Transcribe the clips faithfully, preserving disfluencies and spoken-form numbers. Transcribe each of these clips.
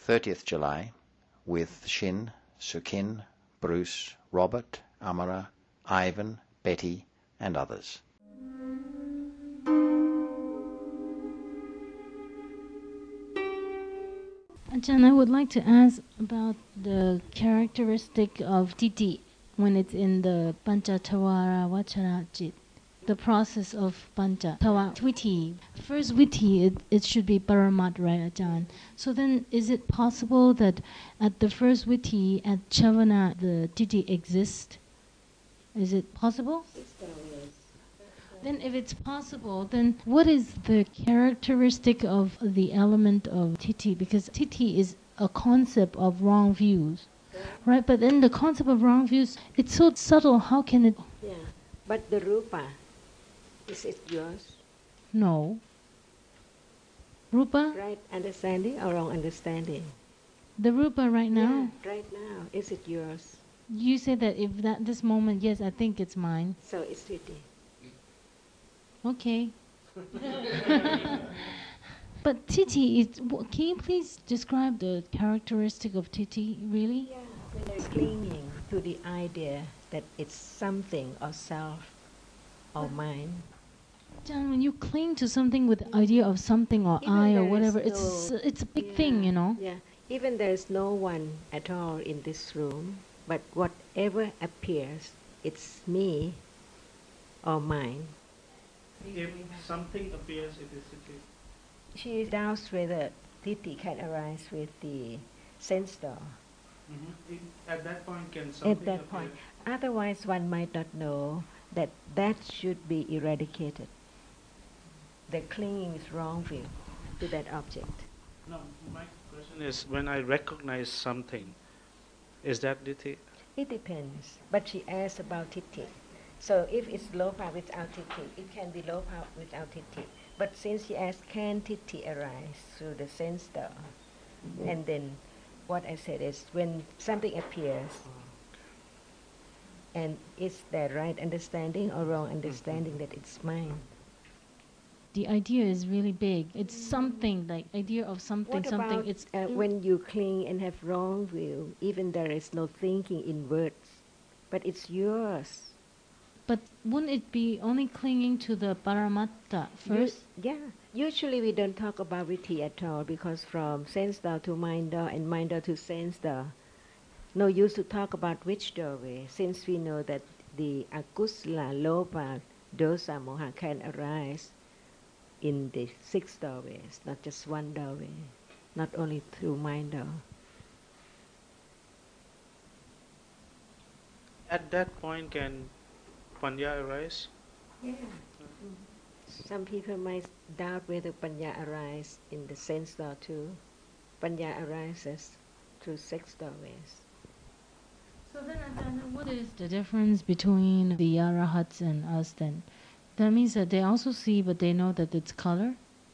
thirtieth July with Shin, Sukin, Bruce, Robert, Amara, Ivan, Betty and others. Ajahn, I would like to ask about the characteristic of titi when it's in the Panchatawara Vachara Jit, the process of Pancha Tawa Viti. First Viti, it, it should be Paramat, right, Ajahn? So then is it possible that at the first Viti, at Chavana, the titi exists? Is it possible? Then if it's possible, then what is the characteristic of the element of titi? Because titi is a concept of wrong views, right? But then the concept of wrong views, it's so subtle, how can it... Yeah, but the rupa, is it yours? No. Rupa? Right understanding or wrong understanding? The rupa right now? Yeah, right now, is it yours? You say that if that this moment, yes, I think it's mine. So it's titi. Okay. But titi, is, can you please describe the characteristic of titi, really? Yeah, when they're clinging to the idea that it's something or self or mine. John, when you cling to something with the idea of something or Even I or there whatever, is it's no- it's a big Yeah, thing, you know. Yeah, even there is no one at all in this room, but whatever appears, it's me or mine. If something appears, it is titi. She doubts whether titi can arise with the sense door. Mm-hmm. It, at that point, can something At that appear? point. Otherwise, one might not know that that should be eradicated. The clinging is wrong view to that object. No, my question is, when I recognize something, is that titi? It depends. But she asked about titi. So if it's lopa without titi, it can be lopa without titi. But since she asked, can titi arise through the sense door? And then what I said is, when something appears, and is there right understanding or wrong understanding that it's mine? The idea is really big. It's something like idea of something, What something. about It's uh, when you cling and have wrong view, even there is no thinking in words, but it's yours. But wouldn't it be only clinging to the paramatta first? You, yeah. Usually we don't talk about viti at all because from sense door to mind door and mind door to sense door, no use to talk about which doorway, since we know that the akusala, lopa, dosa, moha can arise in the six doorways, not just one doorway, not only through mind door. At that point, can panya arise? Yeah. Some people might doubt whether panya arises in the sense door too. Panya arises through six doorways. So then, Ajahn, what is the difference between the arahats and us then? That means that they also see, but they know that it's color?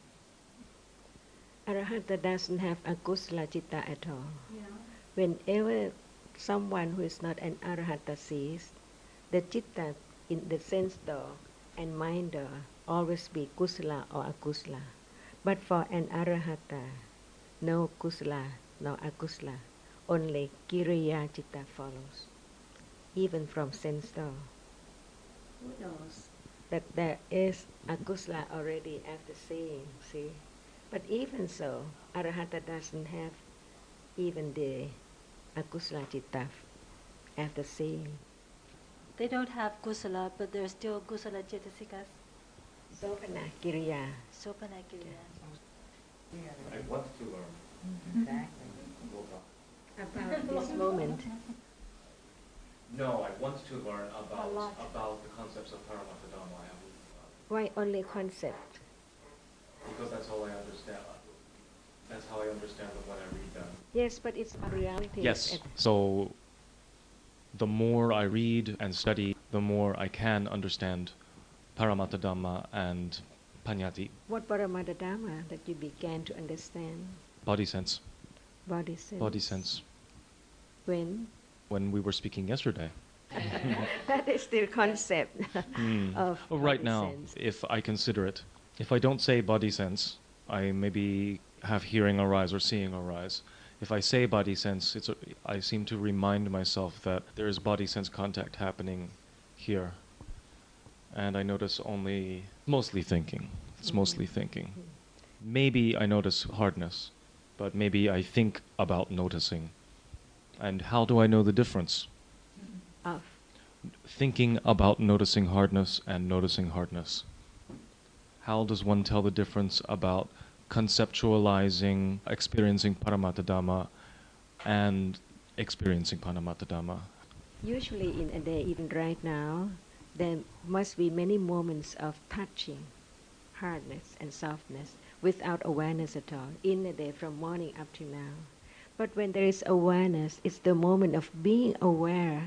Arahata doesn't have akusala citta at all. Yeah. Whenever someone who is not an arahata sees, the citta in the sense door and mind door always be kusala or akusala. But for an arahata, no kusala, no akusala, only kiriya citta follows, even from sense door. Who knows that there is akusala already after seeing, see? But even so, arahata doesn't have even the akusala citta after seeing. They don't have kusala, but there's still kusala cetasikas. Sopana kiriya. Sopana kiriya. I want to learn. Exactly. About this moment. No, I want to learn A about lot. about the concepts of Paramatta Dhamma. I have, uh, Why only concept? because that's all I understand. That's how I understand them when I read them. Yes, but it's a reality. Yes. At- So the more I read and study, the more I can understand Paramatta Dhamma and Panyati, What Paramatta Dhamma that you began to understand? body sense. Body sense. Body sense. When? When we were speaking yesterday. That is the concept Mm. of Oh, right body now, sense. if I consider it, if I don't say body sense, I maybe have hearing arise or seeing arise. if I say body sense, it's a, I seem to remind myself that there is body sense contact happening here. And I notice only mostly thinking. It's mm-hmm. mostly thinking. Mm-hmm. Maybe I notice hardness, but maybe I think about noticing. And how do I know the difference? Of thinking about noticing hardness and noticing hardness. How does one tell the difference about conceptualizing, experiencing Paramattha Dhamma and experiencing Paramattha Dhamma? Usually in a day, even right now, there must be many moments of touching, hardness and softness without awareness at all, in a day from morning up to now. But when there is awareness, it's the moment of being aware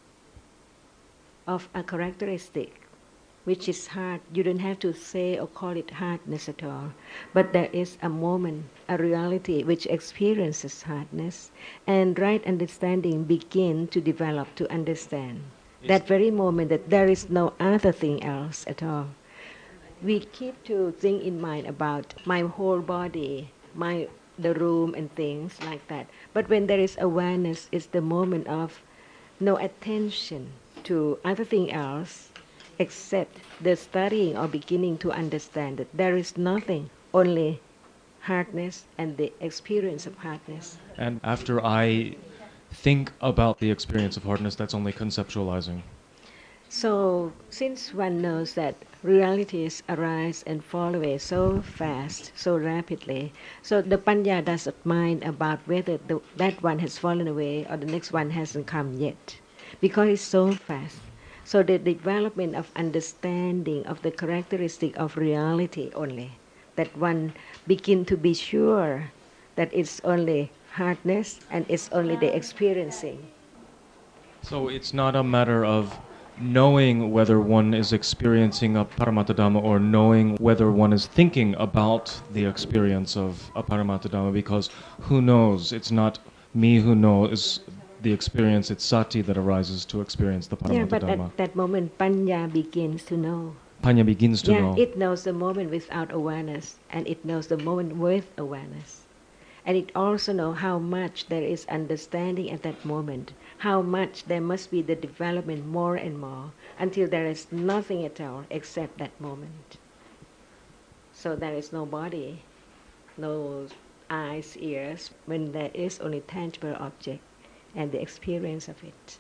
of a characteristic which is hard. You don't have to say or call it hardness at all, but there is a moment, a reality which experiences hardness, and right understanding begin to develop, to understand. Yes. That very moment that there is no other thing else at all. We keep to think in mind about my whole body, my the room and things like that. But when there is awareness, it's the moment of no attention to other thing else except the studying or beginning to understand that there is nothing, only hardness and the experience of hardness. And after I think about the experience of hardness, that's only conceptualizing. So since one knows that realities arise and fall away so fast, so rapidly, so the panya doesn't mind about whether the, that one has fallen away or the next one hasn't come yet, because it's so fast. So the development of understanding of the characteristic of reality only, that one begin to be sure that it's only hardness and it's only the experiencing. So it's not a matter of knowing whether one is experiencing a Paramattha Dhamma or knowing whether one is thinking about the experience of a Paramattha Dhamma, because who knows? It's not me who knows the experience, it's sati that arises to experience the Paramattha yeah, but Dhamma. at that moment, panya begins to know. Panya begins to yeah, know. It knows the moment without awareness, and it knows the moment with awareness. And it also knows how much there is understanding at that moment, how much there must be the development more and more, until there is nothing at all except that moment. So there is no body, no eyes, ears, when there is only tangible object and the experience of it.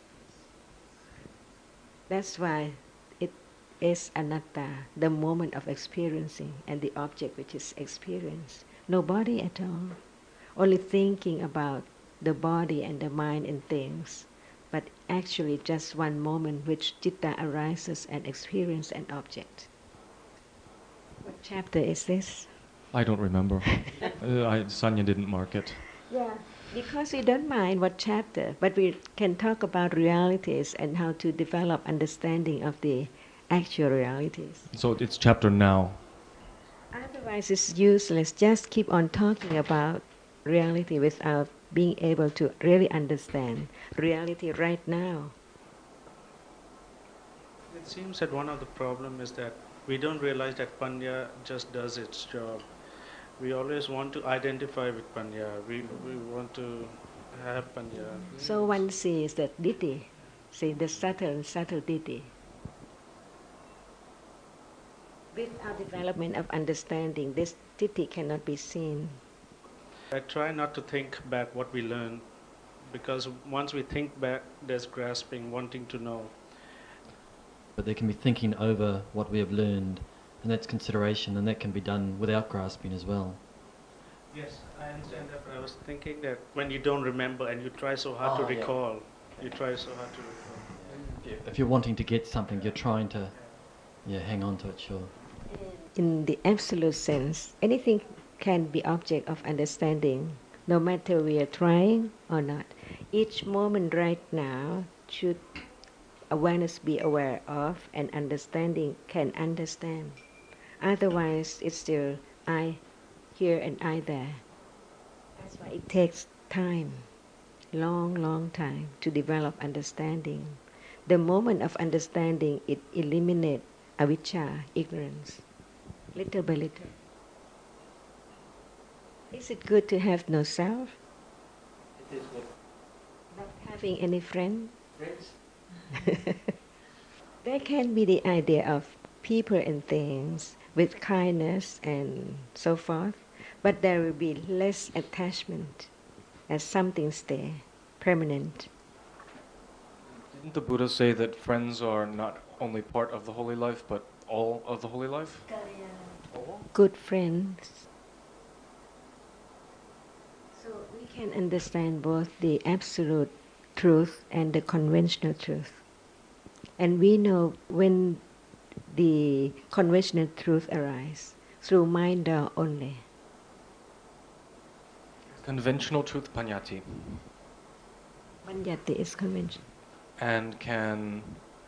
That's why it is anatta, the moment of experiencing, and the object which is experienced. No body at all, only thinking about the body and the mind and things, but actually just one moment which citta arises and experience an object. What chapter is this? I don't remember. uh, I, Sanya didn't mark it. Yeah, because we don't mind what chapter, but we can talk about realities and how to develop understanding of the actual realities. So it's chapter now. Otherwise it's useless. Just keep on talking about reality without being able to really understand reality right now. It seems that one of the problems is that we don't realize that panya just does its job. We always want to identify with panya. We we want to have panya. So one sees that ditthi, see the subtle, subtle ditthi. Without development of understanding, this ditthi cannot be seen. I try not to think back what we learn, because once we think back, there's grasping, wanting to know. But there can be thinking over what we have learned, and that's consideration, and that can be done without grasping as well. Yes, I understand that, but I was thinking that when you don't remember and you try so hard oh, to yeah. recall, you try so hard to recall. Yeah. If you're wanting to get something, you're trying to yeah, hang on to it, sure. In the absolute sense, anything can be object of understanding, no matter we are trying or not. Each moment right now should awareness be aware of, and understanding can understand. Otherwise, it's still I here and I there. That's why it takes time, long, long time to develop understanding. The moment of understanding, it eliminates avijja, ignorance, little by little. Is it good to have no self? Not having any friend. There can be the idea of people and things with kindness and so forth, but there will be less attachment as something stay, permanent. Didn't the Buddha say that friends are not only part of the holy life, but all of the holy life? Good friends. So we can understand both the absolute truth and the conventional truth. And we know when the conventional truth arises through mind only. Conventional truth, panyati. Panyati is conventional. And can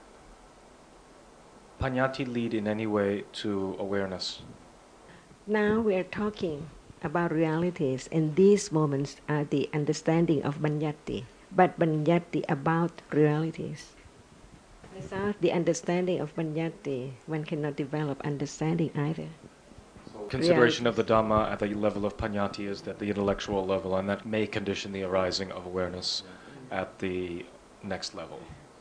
panyati lead in any way to awareness? Now we are talking about realities, and these moments are the understanding of Banyati, but Banyati about realities. Without the understanding of Banyati, one cannot develop understanding either. So consideration of the Dhamma at the level of panyati is at the intellectual level, and that may condition the arising of awareness at the next level.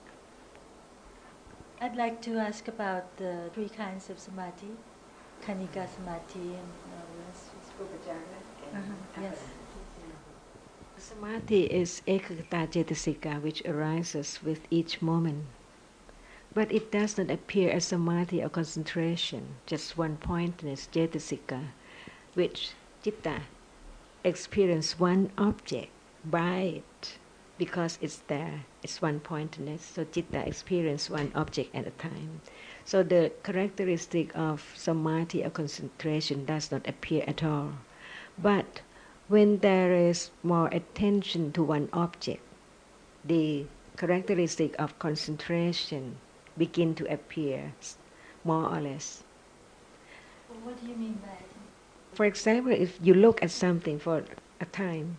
I'd like to ask about the three kinds of samadhi, Khanika samadhi and uh, uh-huh. Yes. Samadhi is ekagata cetasika, which arises with each moment. But it does not appear as samadhi or concentration, just one pointedness, cetasika, which citta experience one object by it, because it's there, it's one pointedness, so citta experience one object at a time. So the characteristic of samadhi or concentration does not appear at all. But when there is more attention to one object, the characteristic of concentration begin to appear more or less. Well, what do you mean by it? For example, if you look at something for a time,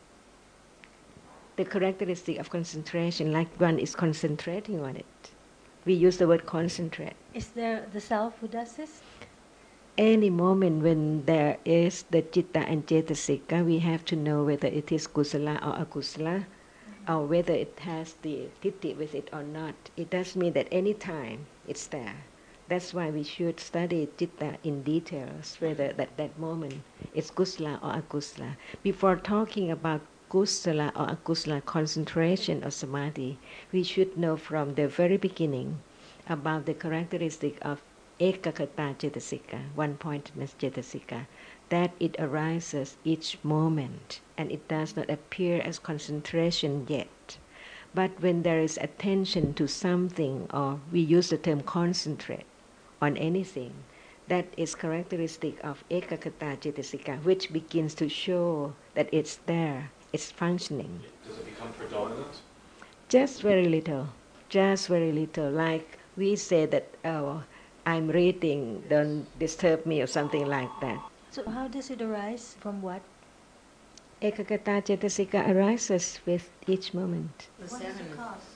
the characteristic of concentration, like one is concentrating on it. We use the word concentrate. Is there the self who does this? Any moment when there is the citta and cetasika, we have to know whether it is kusala or akusala, mm-hmm. or whether it has the titi with it or not. It does mean that any time it's there. That's why we should study citta in details, whether that, that moment it's kusala or akusala. Before talking about kusala or akusala concentration or samadhi, we should know from the very beginning about the characteristic of ekakata cetasika, one-pointedness cetasika, that it arises each moment and it does not appear as concentration yet. But when there is attention to something, or we use the term concentrate on anything, that is characteristic of ekakata cetasika, which begins to show that it's there, it's functioning. Does it become predominant? Just very little, just very little. Like we say that, oh, I'm reading, don't disturb me, or something like that. So how does it arise? From what? Ekagata cetasika arises with each moment. The what seven. Is the cause?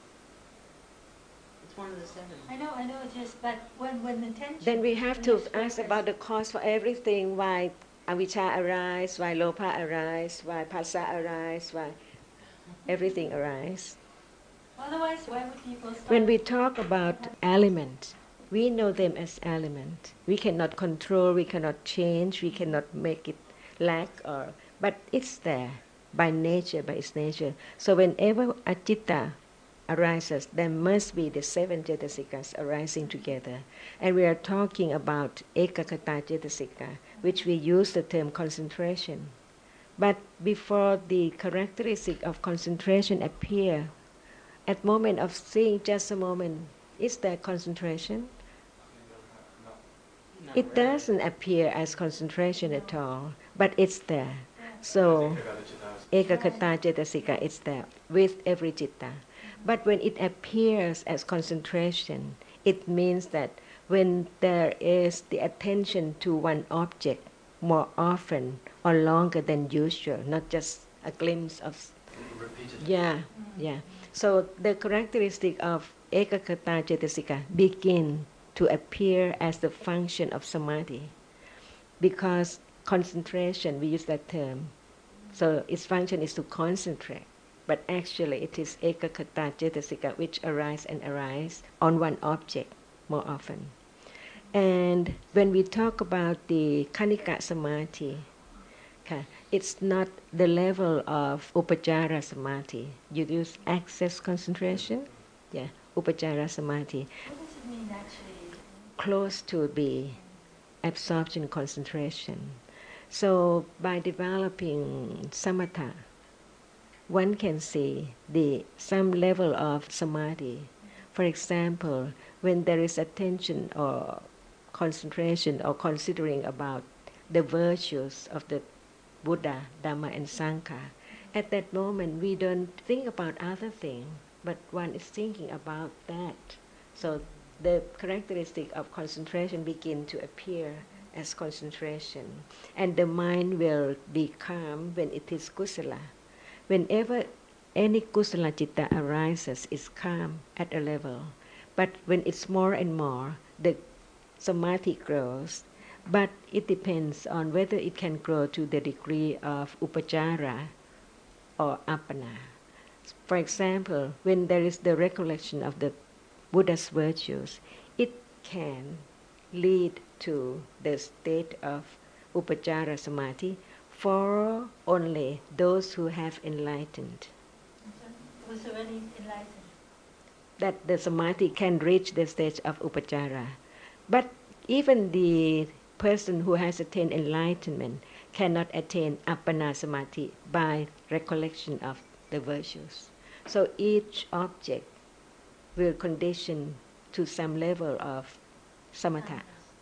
It's one of the seven. I know, I know it is, but when, when the tension... Then we have to ask about the cause for everything, why avijja arises, why lopa arises, why phassa arises, why everything arises. Otherwise, why would people start... When we talk about elements, we know them as element. We cannot control, we cannot change, we cannot make it lack, or but it's there by nature, by its nature. So whenever a citta arises, there must be the seven cetasikas arising together. And we are talking about ekakata cetasika, which we use the term concentration. But before the characteristic of concentration appear, at moment of seeing just a moment, is there concentration? It doesn't appear as concentration at all, but it's there. So, ekakata cetasika, it's there with every citta. But when it appears as concentration, it means that when there is the attention to one object more often or longer than usual, not just a glimpse of... Repeated. Yeah, yeah. So the characteristic of ekakata cetasika begin to appear as the function of samadhi, because concentration, we use that term, So its function is to concentrate. But actually it is ekakata cetasika which arise and arise on one object more often. And when we talk about the Khanika Samadhi, okay, it's not the level of Upajjhara Samadhi. You use access concentration, yeah, Upajjhara Samadhi. What does it mean actually? Close to the absorption concentration. So by developing samatha, one can see the some level of samadhi. For example, when there is attention or concentration or considering about the virtues of the Buddha, Dhamma and Sangha, at that moment we don't think about other things, but one is thinking about that. So the characteristic of concentration begin to appear as concentration, and the mind will be calm when it is kusala. Whenever any kusala citta arises, it's calm at a level, but when it's more and more, the samadhi grows, but it depends on whether it can grow to the degree of upajjhara or appana. For example, when there is the recollection of the Buddha's virtues, it can lead to the state of upajjhara samadhi for only those who have enlightened. Who's already enlightened? That the samadhi can reach the stage of upajjhara. But even the person who has attained enlightenment cannot attain appana samadhi by recollection of the virtues. So each object will condition to some level of samatha.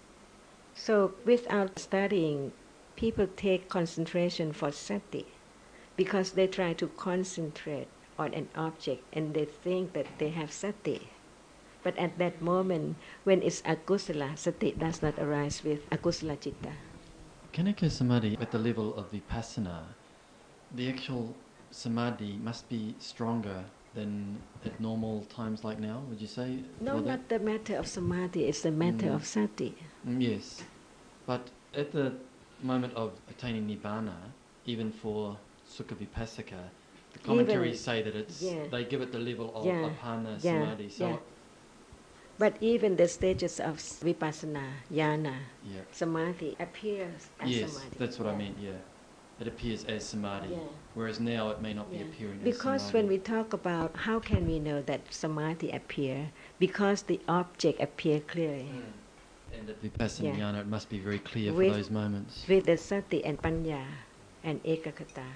So without studying, people take concentration for sati because they try to concentrate on an object and they think that they have sati. But at that moment, when it's akusala, sati does not arise with akusala citta. Khanika Samadhi at the level of vipassana, the actual samadhi must be stronger than at normal times like now, would you say? No, not the matter of samadhi, it's the matter Mm. of sati. Mm, yes. But at the moment of attaining nibbana, even for sukha vipassika, the commentaries Even- say that it's yeah. they give it the level of Yeah, apana yeah, samadhi. So yeah. But even the stages of vipassana, jhana, yeah. samadhi appears as Yes, samadhi. that's what I Yeah. meant, yeah. It appears as samadhi. Yeah. Whereas now it may not be Yeah. appearing Because as when samadhi. we talk about how can we know that samadhi appear, because the object appear clearly. Mm. And at vipassana Yeah. jhana it must be very clear With- for those moments. With the sati and panya and ekakata.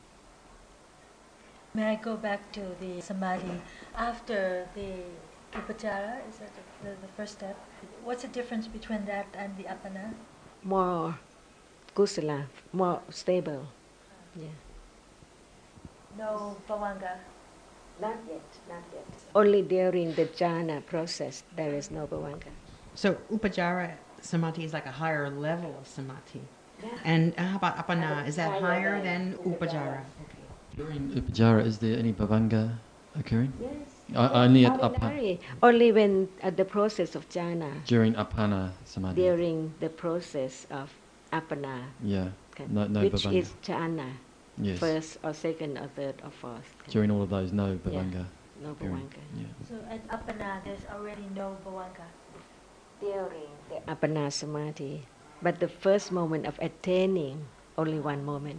May I go back to the samadhi after the upajjhara? Is that the, the, the first step? What's the difference between that and the appana? More kusala, more stable. Yeah. No bhavanga. Not yet, not yet. Only during the jhana process there is no bhavanga. So upajjhara samadhi is like a higher level of samadhi. Yeah. And how about appana? Is that Higher higher than than upajjhara. upajjhara? Okay. During upajjhara, is there any bhavanga occurring? Yes. O- only at Ordinary. Only when at the process of jhana, During apana samadhi. during the process of appana, Yeah. okay, No, no which bhavanga. is jhana, Yes. first or second or third or fourth. okay. During all of those, no bhavanga. No occurring. bhavanga. Yeah. So at appana, there's already no bhavanga. During the appana samadhi, but the first moment of attaining, only one moment.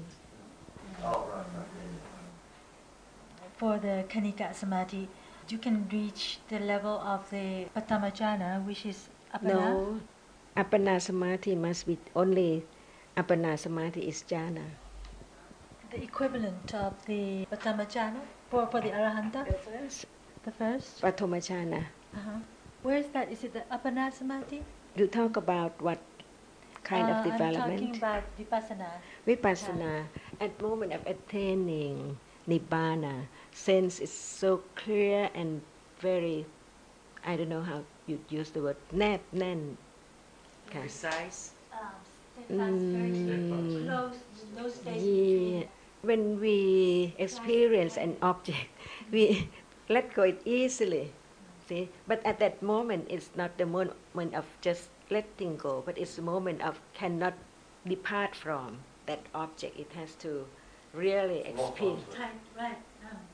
For the Khanika samadhi, you can reach the level of the Patamajjhana, which is appana. No, appana samadhi must be only appana samadhi is jhana. The equivalent of the Patamajjhana for, for the Arahanta, The first the first. Pratoma jhana. Uh-huh. Where is that? Is it the appana samadhi? You talk about what kind Uh, of development? I'm talking about vipassana. Vipassana, at moment of attaining nibbana, sense is so clear and very, I don't know how you use the word, nap, nan. Okay. Precise. Um, steadfast, very Mm. close, no space Yeah. between. When we experience an object, we let go it easily. See? But at that moment, it's not the moment of just letting go, but it's the moment of cannot depart from that object. It has to really experience. Tight, right. Oh.